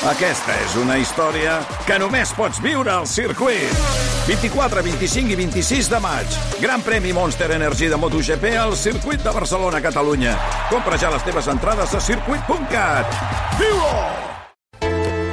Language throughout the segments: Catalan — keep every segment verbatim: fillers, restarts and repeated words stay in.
Aquesta és una història que només pots viure al circuit. vint-i-quatre, vint-i-cinc i vint-i-sis de maig. Gran premi Monster Energy de MotoGP al circuit de Barcelona, Catalunya. Compra ja les teves entrades a circuit punt cat. Viu-ho!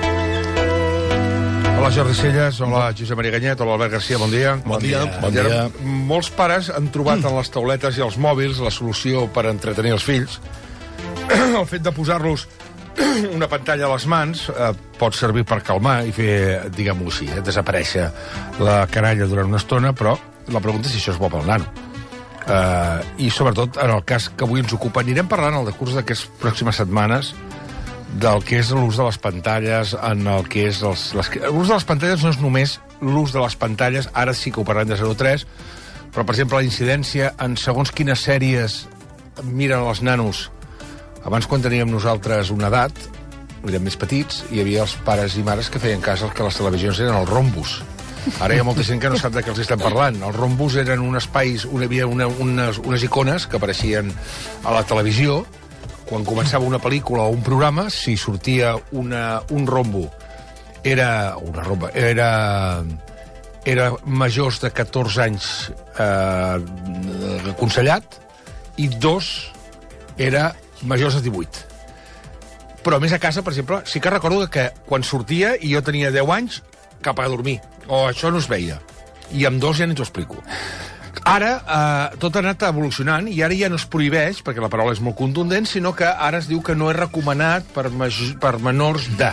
Hola, Jordi Celles. Hola, Josep Maria Ganyet. Hola, Albert Garcia. Bon dia. Bon dia. Bon dia. Molts pares han trobat en les tauletes i els mòbils la solució per entretenir els fills. El fet de posar-los una pantalla a les mans eh, pot servir per calmar i fer, diguem-ho així, eh, desaparèixer la canalla durant una estona, però la pregunta és si això és bo pel nano. Eh, I, sobretot, en el cas que avui ens ocupa, anirem parlant al decurs d'aquestes pròximes setmanes del que és l'ús de les pantalles, en el que és... L'ús de les pantalles no és només l'ús de les pantalles, ara sí que ho parlem de zero a tres, però, per exemple, la incidència en segons quines sèries miren els nanos. Abans, quan teníem nosaltres una edat, érem més petits, hi havia els pares i mares que feien cas que les televisions eren els rombos. Ara hi ha molta gent que no sap de què els estem parlant. Els rombos eren un espais, hi havia una, unes, unes icones que apareixien a la televisió. Quan començava una pel·lícula o un programa, si sortia una, un rombo, era una romba, era, era majors de catorze anys eh, aconsellat, i dos era majors de divuit. Però, a més, a casa, per exemple, sí que recordo que quan sortia, i jo tenia deu anys, cap a dormir. O això no es veia. I amb dos ja ni t'ho explico. Ara, eh, tot ha anat evolucionant, i ara ja no es prohibeix, perquè la paraula és molt contundent, sinó que ara es diu que no és recomanat per, per menors de.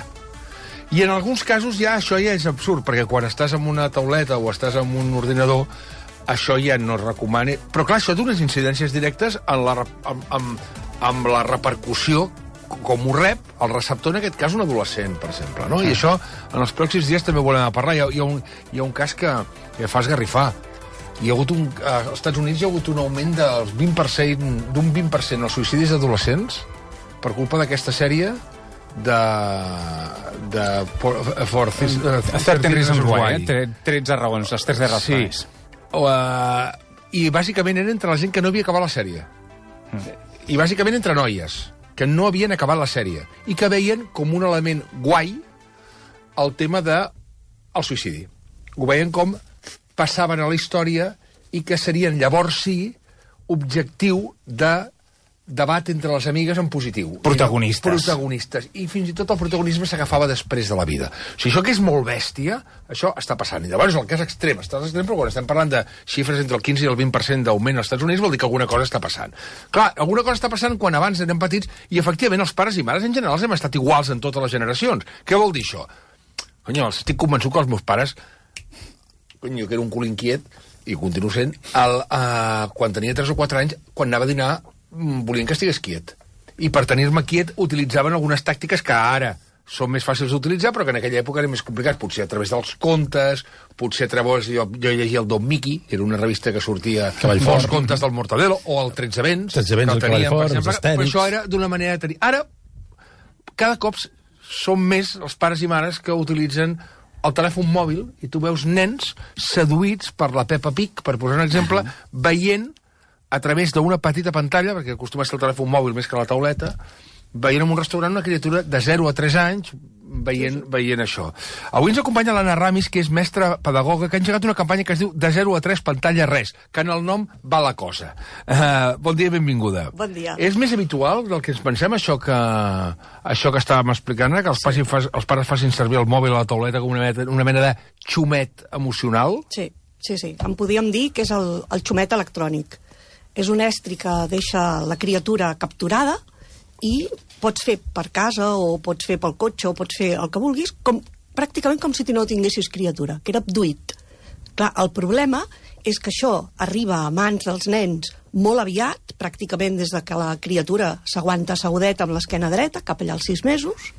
I en alguns casos ja això ja és absurd, perquè quan estàs en una tauleta o estàs en un ordinador, això ja no es recomana. Però, clar, això té unes incidències directes en la, amb, amb, amb la repercussió com ho rep el receptor, en aquest cas un adolescent, per exemple, no? I això en els pròxims dies també volem parlar. Hi ha, hi ha, un, hi ha un cas que, que fa esgarrifar. Hi ha hagut un, als Estats Units hi ha hagut un augment del vint per cent, d'un vint per cent als suïcidis d'adolescents per culpa d'aquesta sèrie de... de for, for, for, thirteen Reasons Why, eh? tretze raons, les tres guerres sí. Uh, I bàsicament era entre la gent que no havia acabat la sèrie. Mm. I bàsicament entre noies, que no havien acabat la sèrie, i que veien com un element guai el tema de el suïcidi. Ho veien com passaven a la història i que serien llavors sí objectiu de debat entre les amigues en positiu. Protagonistes. Protagonistes. I fins i tot el protagonisme s'agafava després de la vida. O sigui, això que és molt bèstia, això està passant. I llavors el cas extrem, està extrem, però quan estem parlant de xifres entre el quinze i el vint per cent d'augment als Estats Units, vol dir que alguna cosa està passant. Clar, alguna cosa està passant quan abans érem petits i, efectivament, els pares i mares en general hem estat iguals en totes les generacions. Què vol dir això? Conyo, estic convençut que els meus pares, conyo, que era un cul inquiet, i continuo sent, el, uh, quan tenia tres o quatre anys, quan anava a dinar, volien que estigués quiet. I per tenir-me quiet utilitzaven algunes tàctiques que ara són més fàcils d'utilitzar, però que en aquella època eren més complicats. Potser a través dels contes, potser a través... Jo, jo llegia el Don Mickey, que era una revista que sortia els contes del Mortadelo, o el Tretze Vents, Tretze Vents, el Cavall Fort, els Astèrix. Però això era d'una manera de tenir... Ara, cada cop són més els pares i mares que utilitzen el telèfon mòbil, i tu veus nens seduïts per la Peppa Pig, per posar un exemple, veient a través d'una petita pantalla, perquè acostuma a ser el telèfon mòbil més que la tauleta, veient en un restaurant una criatura de zero a tres anys veient, veient això. Avui ens acompanya l'Anna Ramis, que és mestra pedagoga, que ha engegat una campanya que es diu De zero a tres, pantalla res, que en el nom va la cosa. Uh, bon dia i benvinguda. Bon dia. És més habitual del que ens pensem, això que, això que estàvem explicant, que els, sí. pares, els pares facin servir el mòbil a la tauleta com una mena, una mena de xumet emocional? Sí, sí, sí. En podríem dir que és el, el xumet electrònic. És un estri que deixa la criatura capturada i pots fer per casa o pots fer pel cotxe o pots fer el que vulguis, com, pràcticament com si no tinguessis criatura, que era abduït. Clar, el problema és que això arriba a mans dels nens molt aviat, pràcticament des de que la criatura s'aguanta assegudeta amb l'esquena dreta, cap allà als sis mesos,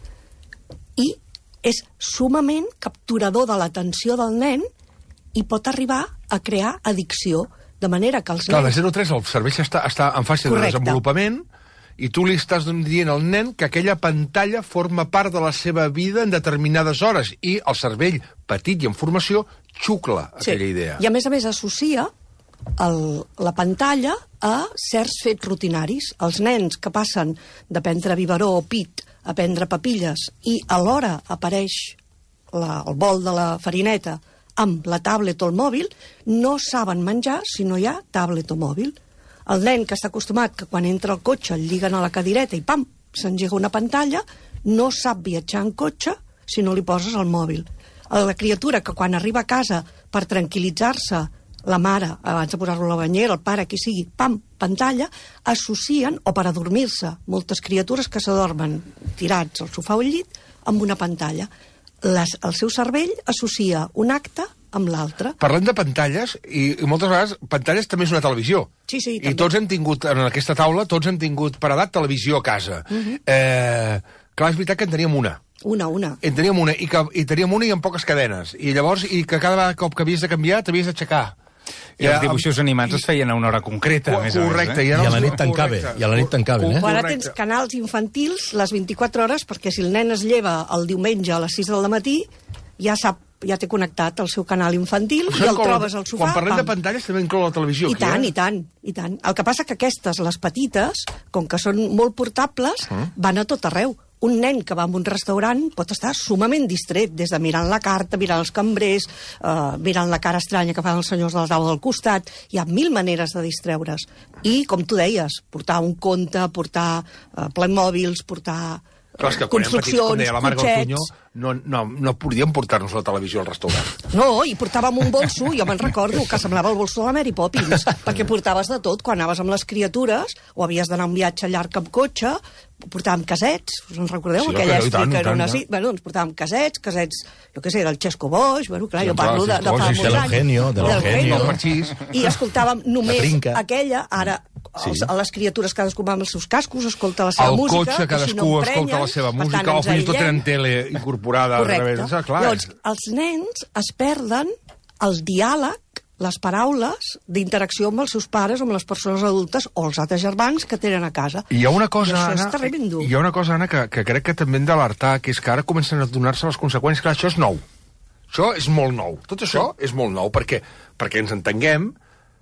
i és sumament capturador de l'atenció del nen i pot arribar a crear addicció. De manera que els Clar, nens... de zero a tres el cervell està, està en fase Correcte. de desenvolupament i tu li estàs dient al nen que aquella pantalla forma part de la seva vida en determinades hores i el cervell, petit i en formació, xucla sí. aquella idea. I a més a més associa el, la pantalla a certs fets rutinaris. Els nens que passen de prendre biberó o pit a prendre papilles i alhora apareix la, el bol de la farineta amb la tablet o el mòbil, no saben menjar si no hi ha tablet o mòbil. El nen que està acostumat que quan entra al cotxe el lliguen a la cadireta i pam, s'engega una pantalla, no sap viatjar en cotxe si no li poses el mòbil. La criatura que quan arriba a casa per tranquil·litzar-se, la mare, abans de posar-lo a la banyera, el pare, qui sigui, pam, pantalla, associen, o per adormir-se, moltes criatures que s'adormen tirats al sofà o al llit amb una pantalla. Les, el seu cervell associa un acte amb l'altre. Parlem de pantalles, i, i moltes vegades pantalles també és una televisió. Sí, sí, I també. tots hem tingut, en aquesta taula, tots hem tingut per edat televisió a casa. Uh -huh. eh, clar, és veritat que en teníem una. Una, una. En teníem una, i, que, i teníem una i amb poques cadenes. I llavors, i que cada cop que havies de canviar, t'havies d'aixecar. I els dibuixos animats es feien a una hora concreta, a més a més. Correcte. Eh? I a la nit tancaven, i a la nit tancaven, eh? Ara tens canals infantils les vint-i-quatre hores, perquè si el nen es lleva el diumenge a les sis del matí, ja sap, ja té connectat el seu canal infantil i el trobes al sofà. Quan parlem pam. de pantalles també inclou la televisió. I aquí, tant, eh? i tant, i tant. El que passa que aquestes, les petites, com que són molt portables, mm. van a tot arreu. Un nen que va a un restaurant pot estar sumament distret, des de mirant la carta, mirant els cambrers, eh, mirant la cara estranya que fan els senyors de la taula del costat. Hi ha mil maneres de distreure's. I, com tu deies, portar un conte, portar eh, Playmobils, portar Clar, és que quan construccions, érem petits, com deia la Marga cotxets... Ortuño, no, no, no podíem portar-nos la televisió al restaurant. No, i portàvem un bolso, jo me'n recordo, que semblava el bolso de la Mary Poppins, perquè portaves de tot. Quan anaves amb les criatures, o havies d'anar a un viatge llarg amb cotxe, portàvem casets, us en recordeu? Sí, Aquella i tant, èstrica i era tant, una... ja. Sí, bueno, doncs portàvem casets, casets, jo què sé, del Xesco Boix, bueno, clar, Sí, jo parlo clar, de, de fa Xesco Boix, molts de anys. l'Eugenio, de l'Eugenio. El Parxís. I escoltàvem només trinca. aquella, ara... Sí. Els, a les criatures cadascú va amb els seus cascos, escolta la seva Al música... cotxe i si cadascú no escolta emprenyen, la seva per música, tant, o ens fins i tot aïllem. tenen tele incorporada al Correcte. revés. Ah, clar. Llavors, els nens es perden el diàleg, les paraules d'interacció amb els seus pares o amb les persones adultes o els altres germans que tenen a casa. I hi ha una cosa, I això Anna, és tremendo. hi ha una cosa, Anna, que, que crec que també hem d'alertar, que és que ara comencen a donar-se les conseqüències. Clar, això és nou. Això és molt nou. Tot això sí. és molt nou, perquè, perquè ens entenguem,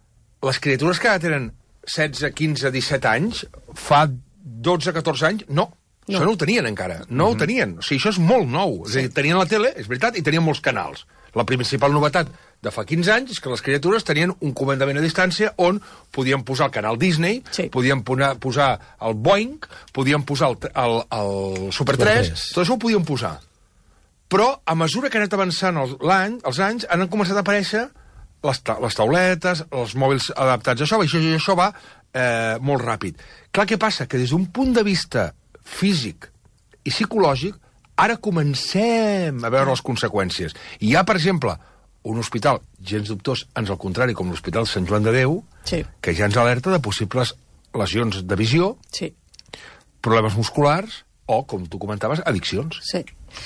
les criatures que ara tenen setze, quinze, disset anys, fa dotze, catorze anys, no. No. Això no ho tenien encara, no mm-hmm. ho tenien. O sigui, això és molt nou. Sí. És a dir, tenien la tele, és veritat, i tenien molts canals. La principal novetat de fa quinze anys és que les criatures tenien un comandament a distància on podien posar el canal Disney, sí. podien ponar, posar el Boeing, podien posar el, el, el Super tres, tot això ho podien posar. Però, a mesura que ha anat avançant l'any, els anys, han començat a aparèixer les, ta les tauletes, els mòbils adaptats a això, i això, i això va eh, molt ràpid. Clar, què passa? Que des d'un punt de vista físic i psicològic, ara comencem a veure les conseqüències. I hi ha, per exemple, un hospital gens dubtós, ans al contrari, com l'Hospital Sant Joan de Déu, sí. que ja ens alerta de possibles lesions de visió, sí. problemes musculars o, com tu comentaves, addiccions. Sí.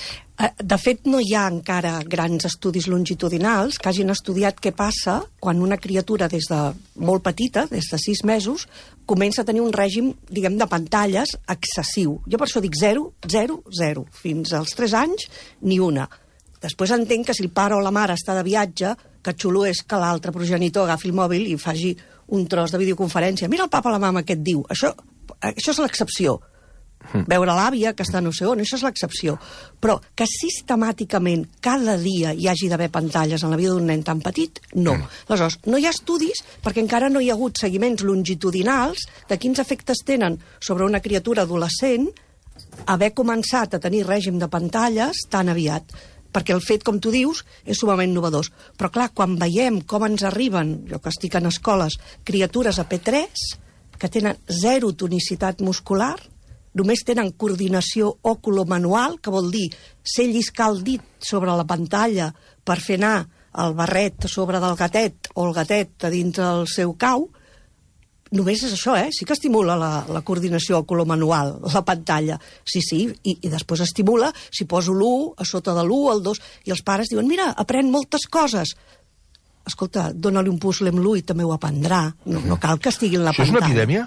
De fet, no hi ha encara grans estudis longitudinals que hagin estudiat què passa quan una criatura des de molt petita, des de sis mesos, comença a tenir un règim, diguem, de pantalles excessiu. Jo per això dic zero, zero, zero. Fins als tres anys, ni una. Després entenc que si el pare o la mare està de viatge, que xulo és que l'altre progenitor agafi el mòbil i faci un tros de videoconferència. Mira el papa o la mama què et diu. Això, això és l'excepció. Veure l'àvia que està no sé on, això és l'excepció. Però que sistemàticament cada dia hi hagi d'haver pantalles en la vida d'un nen tan petit, no. Mm. Aleshores, no hi ha estudis perquè encara no hi ha hagut seguiments longitudinals de quins efectes tenen sobre una criatura adolescent haver començat a tenir règim de pantalles tan aviat. Perquè el fet, com tu dius, és sumament novedós. Però clar, quan veiem com ens arriben, jo que estic en escoles, criatures a P tres que tenen zero tonicitat muscular, només tenen coordinació oculomanual, que vol dir ser lliscar el dit sobre la pantalla per fer anar el barret sobre del gatet o el gatet a dintre del seu cau. Només és això, eh? Sí que estimula la, la coordinació oculomanual, la pantalla. Sí, sí, i, i després estimula si poso l'u a sota de l'u, el dos, i els pares diuen, mira, aprèn moltes coses. Escolta, dóna-li un puzzle amb l'u i també ho aprendrà. No, no cal que estigui en la Això pantalla. és una epidèmia?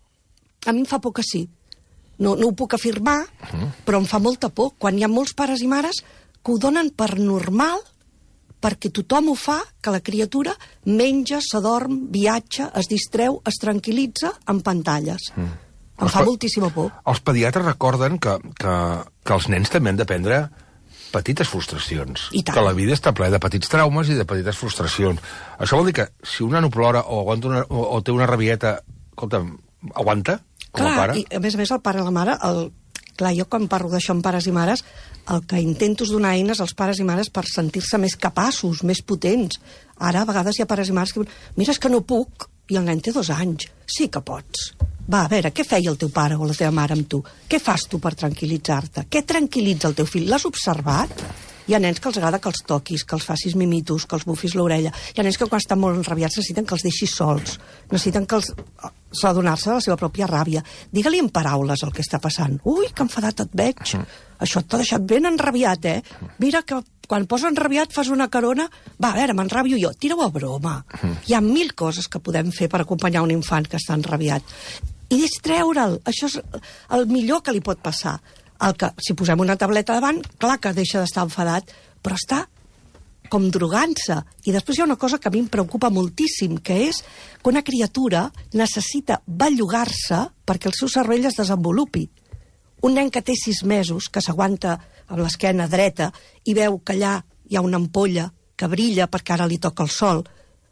A mi em fa por que sí. No, no ho puc afirmar, uh-huh. però em fa molta por. Quan hi ha molts pares i mares que ho donen per normal, perquè tothom ho fa, que la criatura menja, s'adorm, viatja, es distreu, es tranquil·litza amb pantalles. Mm. Em fa moltíssima por. Els pediatres recorden que, que, que els nens també han de prendre petites frustracions. I tant. Que la vida està plena de petits traumes i de petites frustracions. Això vol dir que si un nano plora o, aguanta una, o, o té una rabieta, escolta'm, aguanta com Clar, a pare? I a més a més el pare i la mare, el... clar, jo quan parlo d'això amb pares i mares, el que intento és donar eines als pares i mares per sentir-se més capaços, més potents. Ara, a vegades hi ha pares i mares que diuen, mira, és que no puc, i el nen té dos anys. Sí que pots. Va, a veure, què feia el teu pare o la teva mare amb tu? Què fas tu per tranquil·litzar-te? Què tranquil·litza el teu fill? L'has observat? Hi ha nens que els agrada que els toquis, que els facis mimitos, que els bufis l'orella. Hi ha nens que quan estan molt enrabiats necessiten que els deixis sols. Necessiten que els... adonar-se de la seva pròpia ràbia. Digue-li en paraules el que està passant. Ui, que enfadat et veig. Això t'ha deixat ben enrabiat, eh? Mira que quan posa enrabiat fas una carona... Va, a veure, m'enrabio jo. Tira-ho a broma. Hi ha mil coses que podem fer per acompanyar un infant que està enrabiat. I distreure'l. Això és el millor que li pot passar. El que, si posem una tableta davant, clar que deixa d'estar enfadat, però està com drogant-se. I després hi ha una cosa que a mi em preocupa moltíssim, que és que una criatura necessita bellugar-se perquè el seu cervell es desenvolupi. Un nen que té sis mesos, que s'aguanta amb l'esquena dreta i veu que allà hi ha una ampolla que brilla perquè ara li toca el sol,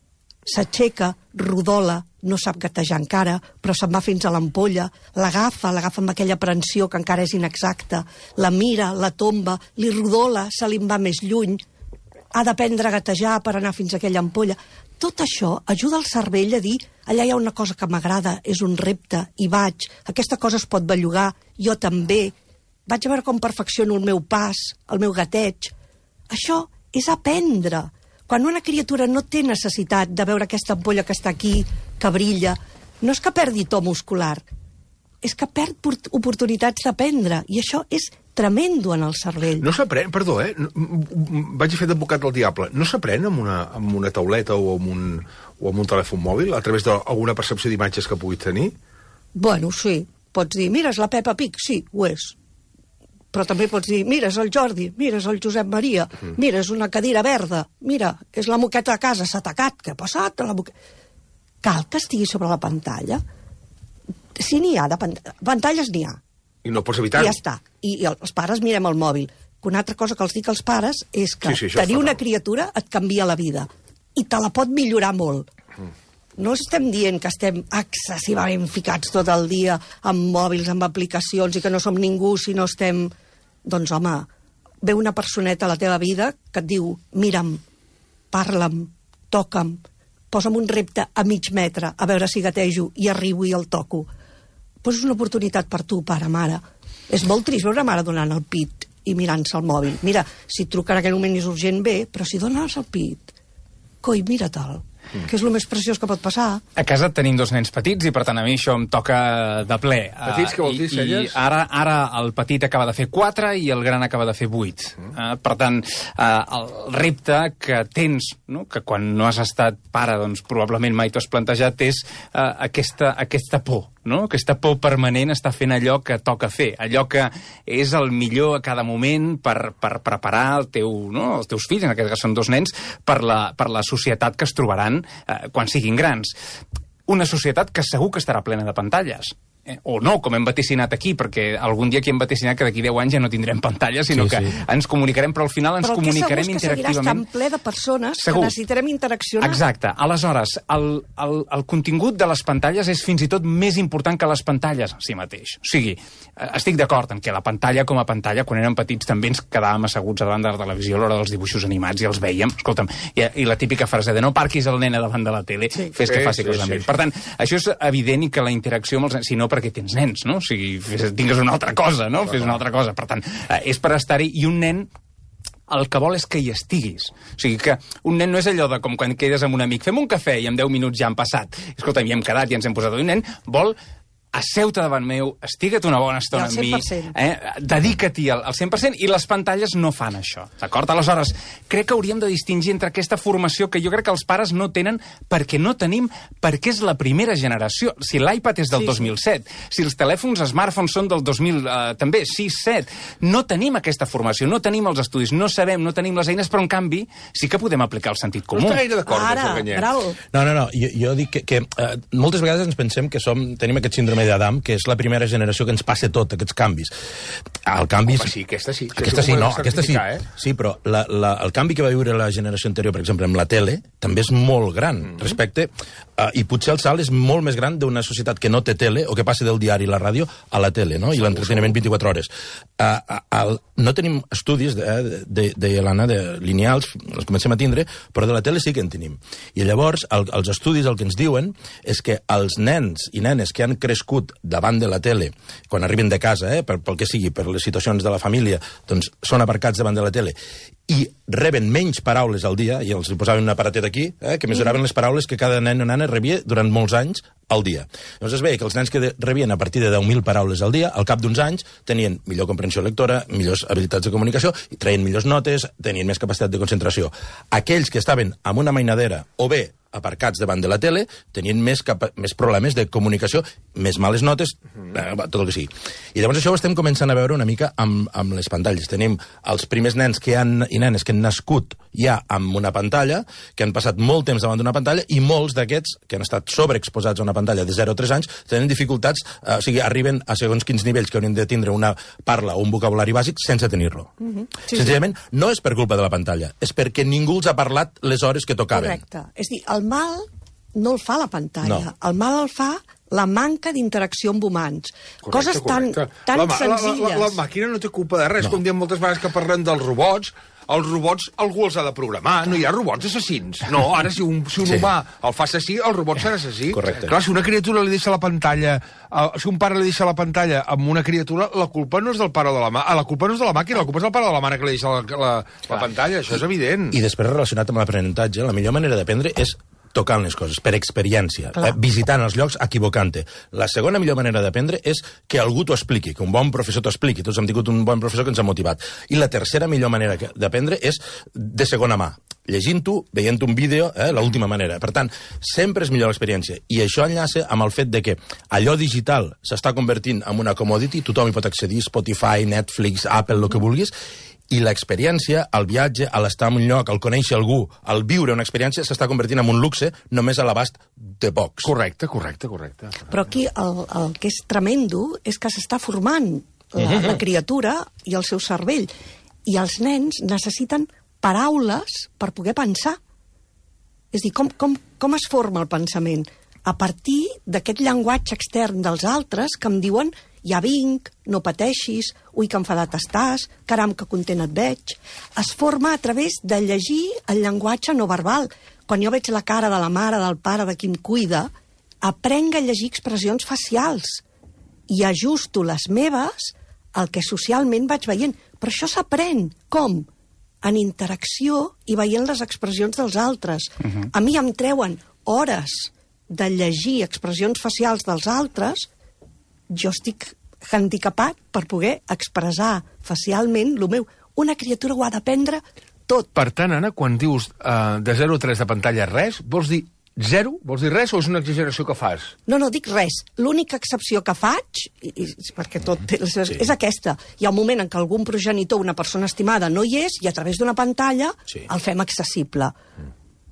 s'aixeca, rodola, no sap gatejar encara, però se'n va fins a l'ampolla, l'agafa, l'agafa amb aquella aprensió que encara és inexacta, la mira, la tomba, li rodola, se li en va més lluny, ha d'aprendre a gatejar per anar fins a aquella ampolla. Tot això ajuda el cervell a dir allà hi ha una cosa que m'agrada, és un repte, hi vaig, aquesta cosa es pot bellugar, jo també, vaig a veure com perfecciono el meu pas, el meu gateig. Això és aprendre. Quan una criatura no té necessitat de veure aquesta ampolla que està aquí, que brilla, no és que perdi to muscular, és que perd oportunitats d'aprendre, i això és tremendo en el cervell. No s'aprèn, perdó, eh? Vaig a fer d'advocat del diable. No s'aprèn amb, una, amb una tauleta o amb, un, o amb un telèfon mòbil, a través d'alguna percepció d'imatges que puguis tenir? Bueno, sí. Pots dir, mira, és la Peppa Pig. Sí, ho és. Però també pots dir, mira, és el Jordi, mira, és el Josep Maria, mira, és una cadira verda, mira, és la moqueta de casa, s'ha tacat, què ha passat? La moqueta... Cal que estigui sobre la pantalla? Si n'hi ha de pant... pantalles, n'hi ha. I no pots evitar-ho. I ja està. I, I els pares mirem el mòbil. Una altra cosa que els dic als pares és que sí, sí, tenir una criatura et canvia la vida. I te la pot millorar molt. Mm. No estem dient que estem excessivament ficats tot el dia amb mòbils, amb aplicacions, i que no som ningú si no estem... Doncs, home, ve una personeta a la teva vida que et diu, mira'm, parla'm, toca'm, posa'm un repte a mig metre, a veure si gatejo, i arribo i el toco. Doncs és una oportunitat per tu, pare, mare. És molt trist veure mare donant el pit i mirant-se el mòbil. Mira, si truca en aquell moment és urgent, bé, però si dones el pit, coi, mira-te'l. Mm. Que és el més preciós que pot passar. A casa tenim dos nens petits i, per tant, a mi això em toca de ple. Petits, què vol dir, Celles? I ara, ara el petit acaba de fer quatre i el gran acaba de fer vuit. Mm. Uh, per tant, uh, el repte que tens, no? Que quan no has estat pare, doncs probablement mai t'ho has plantejat, és uh, aquesta, aquesta por, no? Aquesta por permanent està fent allò que toca fer, allò que és el millor a cada moment per, per preparar el teu, no? Els teus fills, en aquest cas són dos nens, per la, per la societat que es trobaran eh, quan siguin grans. Una societat que segur que estarà plena de pantalles. Eh, o no, com hem vaticinat aquí, perquè algun dia aquí hem vaticinat que d'aquí deu anys ja no tindrem pantalles, sinó sí, sí. que ens comunicarem, però al final ens però comunicarem interactivament. Però el que segur és que seguirà estant ple de persones segur. Que necessitarem interaccionar. Exacte. Aleshores, el, el, el contingut de les pantalles és fins i tot més important que les pantalles en si mateix. O sigui, estic d'acord en que la pantalla com a pantalla, quan érem petits també ens quedàvem asseguts davant de la televisió a l'hora dels dibuixos animats i els veiem, escolta'm, i, i la típica frase de no parquis el nen davant de la tele, sí. fes que faci sí, cosa sí, amb ell. Sí. Per tant, això és evident i que la interacció amb els nens, si no perquè tens nens, no? O sigui, fes, tingues una altra cosa, no? Fes una altra cosa. Per tant, eh, és per estar-hi, i un nen el que vol és que hi estiguis. O sigui, que un nen no és allò de com quan quedes amb un amic, fem un cafè i en deu minuts ja han passat. Escolta, hi hem quedat i ens hem posat. Un nen vol asseu-te davant meu, estigue't una bona estona amb mi, eh? Dedica-t'hi al, al cent per cent, i les pantalles no fan això, d'acord? Aleshores, crec que hauríem de distingir entre aquesta formació que jo crec que els pares no tenen perquè no tenim, perquè és la primera generació. Si l'iPad és del sí, dos mil set, si els telèfons smartphones són del dos mil, eh, també, sis set, no tenim aquesta formació, no tenim els estudis, no sabem, no tenim les eines, però en canvi sí que podem aplicar el sentit comú. No està gaire d'acord, Ara, bravo. No, no, no, jo, jo dic que, que uh, moltes vegades ens pensem que som, tenim aquest síndrome d'Adam, que és la primera generació que ens passa tot, aquests canvis. El canvi... Home, sí, aquesta sí. Aquesta sí, no, aquesta sí. Eh? Sí, però la, la, el canvi que va viure la generació anterior, per exemple, amb la tele, també és molt gran mm -hmm. respecte... Uh, I potser el salt és molt més gran d'una societat que no té tele o que passa del diari i la ràdio a la tele, no? I l'entreteniment vint-i-quatre hores. Uh, uh, no tenim estudis, de, de, de l'Anna, de lineals, els comencem a tindre, però de la tele sí que en tenim. I llavors, el, els estudis el que ens diuen és que els nens i nenes que han crescut davant de la tele, quan arriben de casa, eh, per, pel que sigui, per les situacions de la família, doncs són aparcats davant de la tele, i reben menys paraules al dia, i els posaven un aparatet aquí, eh, que mesuraven les paraules que cada nen o nena rebia durant molts anys al dia. Llavors es veia que els nens que rebien a partir de deu mil paraules al dia, al cap d'uns anys, tenien millor comprensió lectora, millors habilitats de comunicació, i traien millors notes, tenien més capacitat de concentració. Aquells que estaven amb una mainadera, o bé aparcats davant de la tele, tenien més, més problemes de comunicació, més males notes, eh, tot el que sigui. I llavors això ho estem començant a veure una mica amb, amb les pantalles. Tenim els primers nens que han, i nenes que han nascut ja amb una pantalla, que han passat molt temps davant d'una pantalla, i molts d'aquests que han estat sobreexposats a una pantalla de zero a tres anys tenen dificultats, eh, o sigui, arriben a segons quins nivells que haurien de tindre una parla o un vocabulari bàsic sense tenir-lo. Mm-hmm. sí, Senzillament, sí. no és per culpa de la pantalla, és perquè ningú els ha parlat les hores que tocaven. Correcte. És dir, el mal no el fa la pantalla, no. el mal el fa la manca d'interacció amb humans. Correcte, Coses tan, tan la, senzilles. La, la, la, la màquina no té culpa de res, no. Com diem moltes vegades que parlem dels robots. Els robots algú els ha de programar, no hi ha robots assassins. No, ara si un, si un sí. humà el fa assassí, el robot serà assassí. Correcte. Clar, si una criatura li deixa la pantalla, uh, si un pare li deixa la pantalla amb una criatura, la culpa no és del pare o de la màquina, la culpa no és de la màquina, la culpa és del pare o de la mare que li deixa la, la, la pantalla, això és evident. I després, relacionat amb l'aprenentatge, la millor manera d'aprendre és tocant les coses, per experiència, eh, visitant els llocs, equivocant-te. La segona millor manera d'aprendre és que algú t'ho expliqui, que un bon professor t'ho expliqui. Tots hem tingut un bon professor que ens ha motivat. I la tercera millor manera d'aprendre és de segona mà, llegint-ho, veient un vídeo, eh, l'última manera. Per tant, sempre és millor l'experiència. I això enllaça amb el fet de que allò digital s'està convertint en una commodity, tothom hi pot accedir, Spotify, Netflix, Apple, el que vulguis, i l'experiència, el viatge, l'estar en un lloc, el conèixer algú, el viure una experiència, s'està convertint en un luxe només a l'abast de pocs. Correcte, correcte, correcte. Però aquí el, el que és tremendo és que s'està formant la, la criatura i el seu cervell. I els nens necessiten paraules per poder pensar. És a dir, com, com, com es forma el pensament? A partir d'aquest llenguatge extern dels altres que em diuen ja vinc, no pateixis, ui, que enfadat estàs, caram, que content et veig. Es forma a través de llegir el llenguatge no verbal. Quan jo veig la cara de la mare, del pare, de qui em cuida, aprenc a llegir expressions facials i ajusto les meves al que socialment vaig veient. Però això s'aprèn. Com? En interacció i veient les expressions dels altres. Uh-huh. A mi em treuen hores de llegir expressions facials dels altres, jo estic handicapat per poder expressar facialment el meu. Una criatura ho ha d'aprendre tot. Per tant, Anna, quan dius uh, de zero a tres de pantalla res, vols dir zero? Vols dir res o és una exageració que fas? No, no, dic res. L'única excepció que faig, i, i, perquè tot té les seves, sí. és aquesta. Hi ha un moment en què algun progenitor, una persona estimada, no hi és, i a través d'una pantalla sí. el fem accessible. Mm.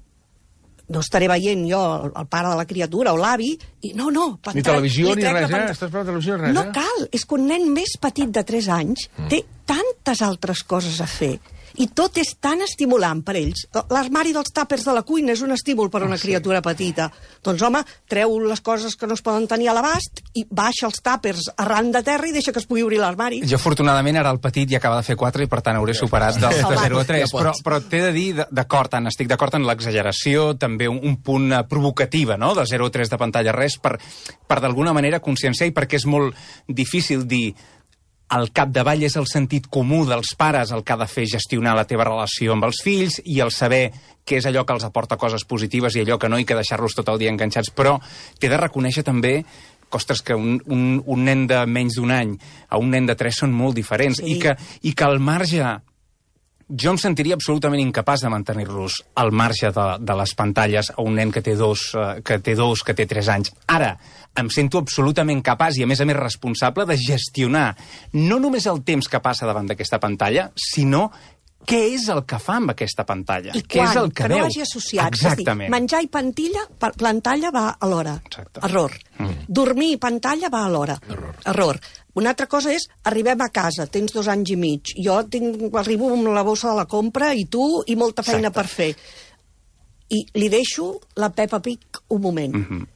No estaré veient jo el, el pare de la criatura o l'avi, i no, no... Pantalla, ni televisió ni res, eh? Estàs per la televisió res, no eh? cal, és que un nen més petit de tres anys mm. té tantes altres coses a fer. I tot és tan estimulant per ells. L'armari dels tàpers de la cuina és un estímul per a una oh, sí. criatura petita. Doncs, home, treu les coses que no es poden tenir a l'abast i baixa els tàpers arran de terra i deixa que es pugui obrir l'armari. Jo, afortunadament, ara el petit ja acaba de fer quatre i, per tant, hauré superat del de zero a tres. Ja però però t'he de dir, d'acord, Anna, estic d'acord en l'exageració, també un, un punt provocativa, no?, de zero a tres de pantalla res, per, per d'alguna manera conscienciar, i perquè és molt difícil dir al capdavall és el sentit comú dels pares el que ha de fer gestionar la teva relació amb els fills i el saber què és allò que els aporta coses positives i allò que no, i que deixar-los tot el dia enganxats. Però t'he de reconèixer també que, ostres, que un, un, un nen de menys d'un any a un nen de tres són molt diferents, sí. i, que, i que al marge... Jo em sentiria absolutament incapaç de mantenir-los al marge de, de les pantalles a un nen que té dos, eh, que té dos, que té tres anys. Ara, em sento absolutament capaç i, a més a més, responsable de gestionar no només el temps que passa davant d'aquesta pantalla, sinó què és el que fa amb aquesta pantalla. I què quan, és el que, que no veu. vagi associat. Exactament. És dir, menjar i pantalla, pantalla va alhora. Exacte. Error. Mm. Dormir i pantalla va alhora. Error. Error. Una altra cosa és, arribem a casa, tens dos anys i mig, jo tinc, arribo amb la bossa de la compra i tu, i molta feina Exacte. per fer. I li deixo la Peppa Pig un moment. Mm-hmm.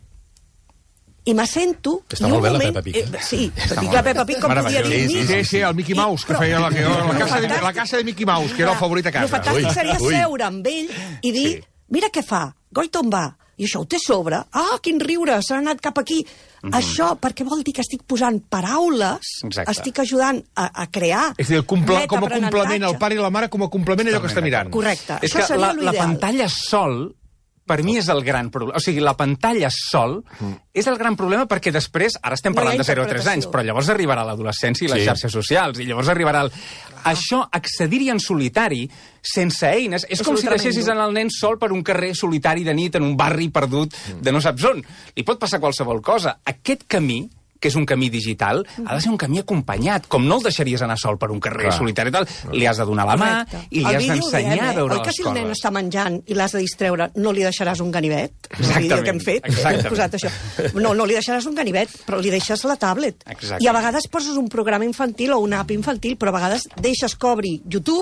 I m'assento... Està i molt un bé la moment, Peppa Pig. Eh, sí, Està dic molt la bé. Peppa Pig com podia dir Sí, mi. sí, sí, el Mickey Mouse, que però- feia la, que, la, Lo casa de, fantàstic- la casa de Mickey Mouse, que era el favorit a Lo casa. fantàstic Ui, seria ui. seure amb ell i dir, Sí. mira què fa, Goiton va, i això ho té a sobre, ah, quin riure, s'ha anat cap aquí. Mm -hmm. Això, perquè vol dir que estic posant paraules, Exacte. estic ajudant a, a crear... És a dir, el comple, com a complement, metaprenentatge. el pare i la mare com a complement allò que està mirant. Correcte, És això que seria la, la l'ideal. pantalla sol, per mi és el gran problema. O sigui, la pantalla sol mm. és el gran problema perquè després, ara estem No hi ha parlant de zero a tres anys, interpretació. però llavors arribarà l'adolescència i les Sí. xarxes socials, i llavors arribarà el... Això, accedir-hi en solitari, sense eines, és, És com un si deixessis tremendo. anar el nen sol per un carrer solitari de nit en un barri perdut de no saps on. Li pot passar qualsevol cosa. Aquest camí, que és un camí digital, ha de ser un camí acompanyat. Com no el deixaries anar sol per un carrer Clar. solitari i tal, li has de donar la mà Correcte. i li Al has vídeo ho d'ensenyar diem, a eh? veure Oi que les si el nen coses. està menjant i l'has de distreure, no li deixaràs un ganivet? El vídeo Exactament. que hem fet, Exactament. hem posat això. No, no li deixaràs un ganivet, però li deixes la tablet. Exactament. I a vegades poses un programa infantil o una app infantil, però a vegades deixes que obri YouTube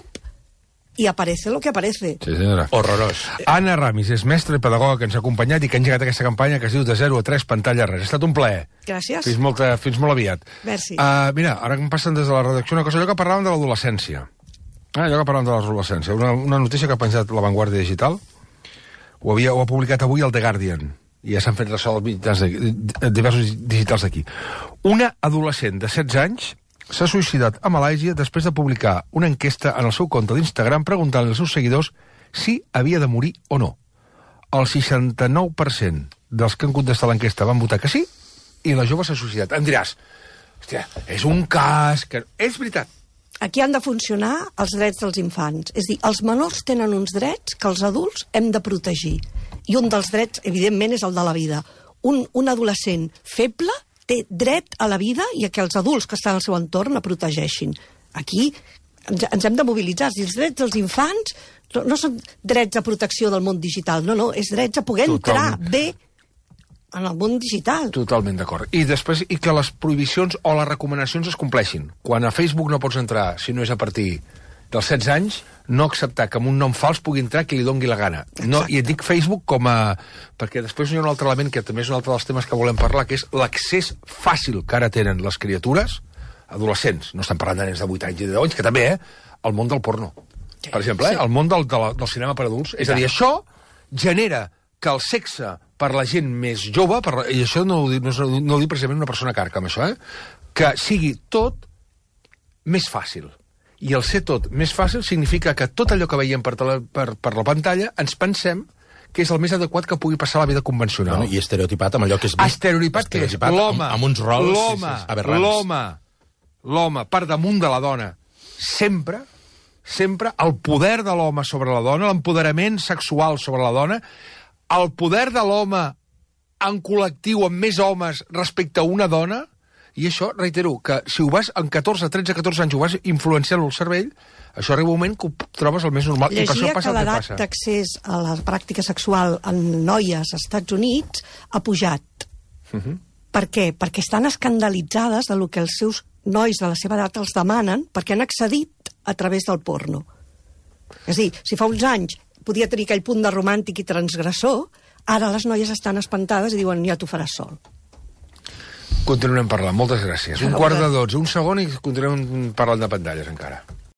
i aparece lo que aparece. Sí, senyora. Horrorós. Anna Ramis és mestra i pedagoga que ens ha acompanyat i que ha engegat aquesta campanya que es diu de zero a tres pantalla res. Ha estat un plaer. Gràcies. Fins, molta, fins molt aviat. Merci. Uh, mira, ara em passen des de la redacció una cosa, allò que parlàvem de l'adolescència. Ah, allò que parlàvem de l'adolescència. Una, una notícia que ha penjat La Vanguardia Digital, ho, havia, ho ha publicat avui el The Guardian, i ja s'han fet ressò als mitjans de, diversos digitals d'aquí. Una adolescent de setze anys s'ha suïcidat a Malàisia després de publicar una enquesta en el seu compte d'Instagram preguntant als seus seguidors si havia de morir o no. El seixanta-nou per cent dels que han contestat l'enquesta van votar que sí i la jove s'ha suïcidat. Em diràs, hòstia, és un cas que... És veritat. Aquí han de funcionar els drets dels infants. És a dir, els menors tenen uns drets que els adults hem de protegir. I un dels drets, evidentment, és el de la vida. Un, un adolescent feble té dret a la vida i a que els adults que estan al seu entorn la protegeixin. Aquí ens, ens hem de mobilitzar. Els drets dels infants no, no són drets a protecció del món digital, no, no, és drets a poder entrar Totalment. bé en el món digital. Totalment d'acord. I després, i que les prohibicions o les recomanacions es compleixin. Quan a Facebook no pots entrar, si no és a partir dels setze anys, no acceptar que amb un nom fals pugui entrar qui li dongui la gana. No, i et dic Facebook com a... Perquè després hi ha un altre element que també és un altre dels temes que volem parlar, que és l'accés fàcil que ara tenen les criatures, adolescents, no estem parlant de nens de vuit anys i de deu anys, que també, eh? El món del porno. Per exemple, eh? El món del, de la, del cinema per adults. És a dir, això genera que el sexe per la gent més jove, per, i això no ho, dic, no, no ho dic precisament una persona carca, amb això, eh? Que sigui tot més fàcil. I el ser tot més fàcil significa que tot allò que veiem per, tele, per, per la pantalla ens pensem que és el més adequat que pugui passar a la vida convencional. Bueno, I estereotipat amb allò que és vist. Estereotipat que és l'home, amb, amb uns rols l'home, aberrants. l'home, l'home per damunt de la dona. Sempre, sempre el poder de l'home sobre la dona, l'empoderament sexual sobre la dona, el poder de l'home en col·lectiu amb més homes respecte a una dona, i això, reitero, que si ho vas en catorze, tretze, catorze anys ho vas influenciant el cervell, això arriba un moment que ho trobes el més normal. I per això Llegia passa que el que l'edat passa. d'accés a la pràctica sexual en noies als Estats Units ha pujat. Uh -huh. Per què? Perquè estan escandalitzades de lo que els seus nois de la seva edat els demanen perquè han accedit a través del porno. És a dir, si fa uns anys podia tenir aquell punt de romàntic i transgressor, ara les noies estan espantades i diuen ja t'ho faràs sol. Continuem parlant. Moltes gràcies. Un quart de dotze, un segon i continuem parlant de pantalles encara.